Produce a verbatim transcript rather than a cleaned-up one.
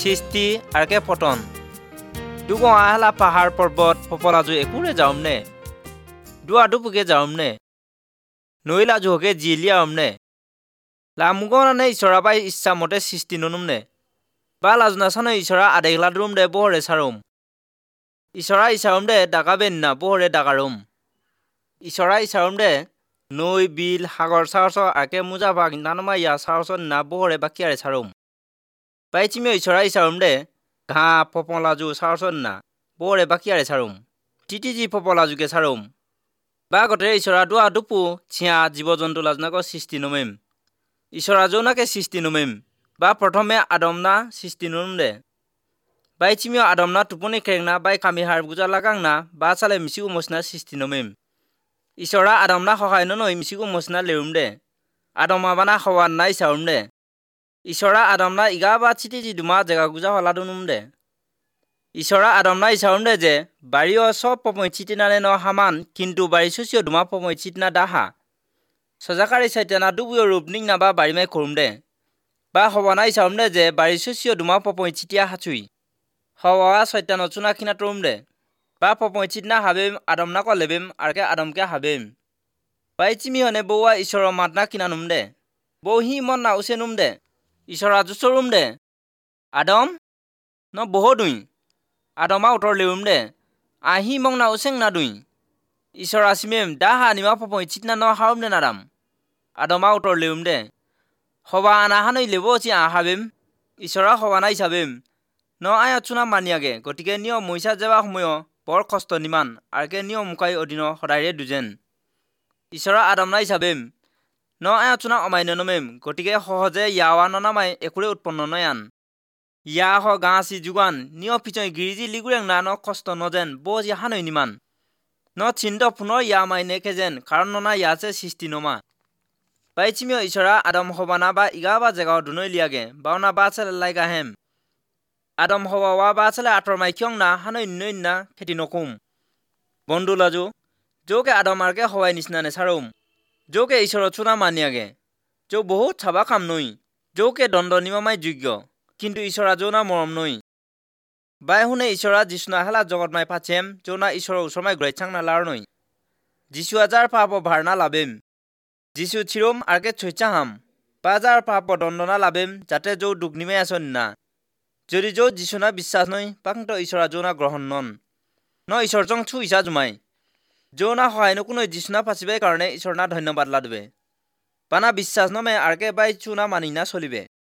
সৃষ্টি আরকে পতন দুগো আহলা পাহাড় পর্বত পপলাজু একুরে যাওমনে দুয়া দুপুকে যাওমনে নইলাজু হকে জিলিয়ামনে লামুগনানে ইছরা বাই ইচ্ছা মতে সৃষ্টি ননুমনে বা লাজনা সানো ইছরা আদেগলা দ্রুম দে বহরে সারুম ইছরা ইছারুম দে দাগাবেন না বহরে দাগারুম ইছরা ইছারুম দে নই বিল সাগর সাহস আকে মুজা বাগ নানমা ইয়া সাহস না বহরে বাকিয়ারে সারুম বাইচিমিও ইছরা ইছারুম দে ঘা পপলাজু সাহস না বহরে বাকিয়ারে সারুম টিটিজি পপলাজুকে সারুম বা গতে ইছরা দুয়া দুপু ছিয়া জীবজন্তু লাজনাক সৃষ্টি নমেম ইছরা জৌনাকে সৃষ্টি নমেম বা প্রথমে আদমনা সৃষ্টি নম দে বাইচিমিও আদমনা টুপনি খেংনা বাই কামি হার বুজা লাগাংনা বা সালে মিসিগু মসনা সৃষ্টি নমেম ইছরা আদমনা সহায় নই মিসিগু মসনা লেউম দে আদমা বানা হওয়ান না ইছাউম দে ইছরা আদমনা ইগা বা চিটিজি দুমা জায়গা গুজা হলা দুনুম দে ইছরা আদমনা ইছাউম দে যে বাড়িও সব পমই চিটিনানে ন হামান কিন্তু বাড়ি সুচিও দুমা পমই চিটনা দাহা সজাকারি সাইটানা দুবুয় রূপ নিংনা বা বাড়িমাই খুরুম দে বা হওয়ানা ইছাউম দে যে বাড়ি সুচিও দুমা পমই চিটিয়া হাচুই হওয়া সৈতানো চুনা খিনা তুরুম দে বা পমই চিটনা হাবেম আদমনা ক লেবেম আরকে আদমকে হাবেম বাইচিমি হনে বউয়া ঈশ্বর মাতনা কিনা নুম দে বউ হি মন না উসে নুম দে ঈশ্বরা জুসরুম দে আদম ন বহ দুই আদমা উত্তর লেউম দে আহি মং না উসেং না দুই ঈশ্বরা সিমেম দাহা নিমা পমই চিটনা ন হাউম দে নারাম আদমা উত্তর লেউম দে হবা আনা হানই লেবো চি আ হাবেম ঈশ্বরা হবা না ইসাবেম ন আয়া চুনা মানিয়াগে গতিকে নিয় মইসা যাবা সময় বৰ কষ্ট নিমান আরকে নিয় মুকাই অদিন সদায়রে দুজেন ঈশ্বরা আদমনা ইসাবেম ন আয়া চুনা অমাইন নমেম গতিকে সহজে ইয়াওয়া ননামাই একুরে উৎপন্ন নয়ান ইয়া হ গাছি যুগান নিয় পিছই গিরিজি লিগুরেং না ন কষ্ট নজেন বজি হানই নিমান ন চিন্দ পুনৰ ইয়া মাইনে কেজেন কারণ ননা ইয়াছে সৃষ্টি নমা বাইচিমিও ঈশ্বরা আদম হবানা বা ইগা বা জায়গাও দুনই লিয়াগে বাওনা বা চলে লাইগা হেম আদম হওয়া বা চলে আতর মাইকিয়ং না হানই নই না খেতি নকুম বন্ধু লাজু जोके आदम आरके हवाई निसनाने सारुम जोके ईश्वर चुना मानियागे जो बहुत छाबा काम नई जोके दंड निमामाय योग्य किन्तु ईश्वरा जोना मरम नई बाय हुने ईश्वरा जिसुना हला जगतमाय पाचेम जोना ईश्वर उसरमाय ग्राइचांना लार नई जिसु हजार पाप भारना लाबेम जिसु चिरम आरके छयचाहाम बाजार पाप दंडना लाबेम जाते जो दुगनिमाय आसन ना যদি जो जिसुना বিশ্বাস नई पांत ईश्वरा जोना ग्रहण नन न ईश्वरजों छु इसा जुमाय जोना हहायनो कुनो जिसुना फासिबाय कारणे ईश्वरना धन्यबाद लादबे बाना বিশ্বাস नमे आरके बाय चुना मानिना सलिबे।